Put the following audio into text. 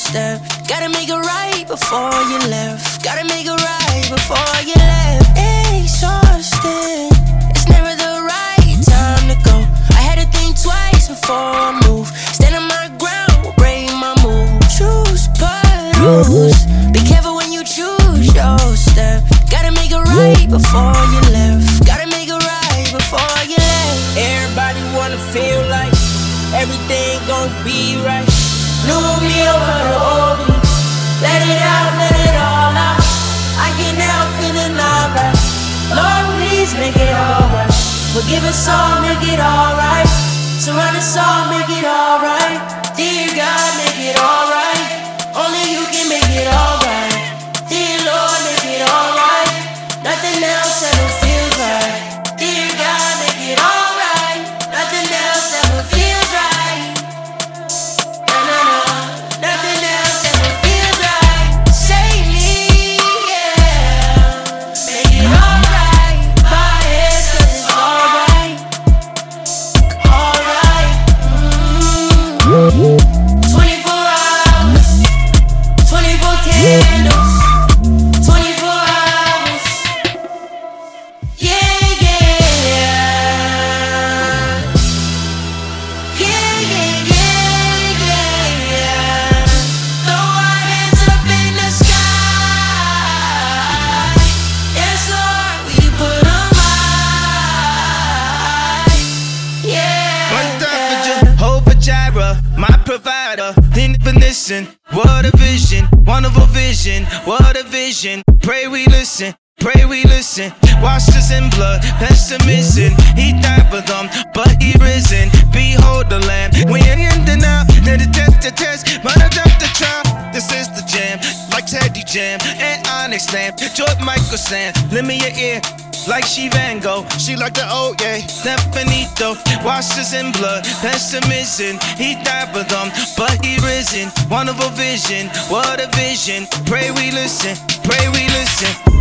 step. Gotta make it right before you left. Gotta make it right before you left. Exhausted, it's never the right time to go. I had to think twice before I move. Stand on my ground, will break my mood. Choose but lose. Be careful when you choose your step. Gotta make it right before you left. Gotta make it right before you left. Everybody wanna feel like everything gon' be right. New me over the old me. Let it out, let it all out. I can't help feeling alright. Lord, please make it alright. Forgive us all, make it alright. Surround us all, make it alright. Dear God, make it alright. Only you can make it alright. Dear Lord, make it alright. Nothing else ever feels right. Dear God, make it alright. Nothing else ever feels right. No, no, no. Nothing else ever feels right. Save me, yeah. Make it alright. My head says it's alright. Alright. 24 hours. 24 candles. 24 hours. Yeah, yeah, yeah. Yeah, yeah, yeah, yeah, yeah. Throw our hands up in the sky. Yes, Lord, we put 'em high. Yeah. One time for Jehovah Jireh, my provider. Definition, what a vision, wonderful vision, what a vision. Pray we listen. Pray we listen, washed us in blood, pessimism. He died for them, but he risen. Behold the Lamb, we ain't in denial. Let it test the test, but I dumped the trial. This is the jam, like Teddy Jam and Onyx Lamp. George Michael Sand, lend me your ear, like she Van Gogh. She like the old, yeah. Stefanito, washed us in blood, pessimism. He died for them, but he risen. Wonderful vision, what a vision. Pray we listen, pray we listen.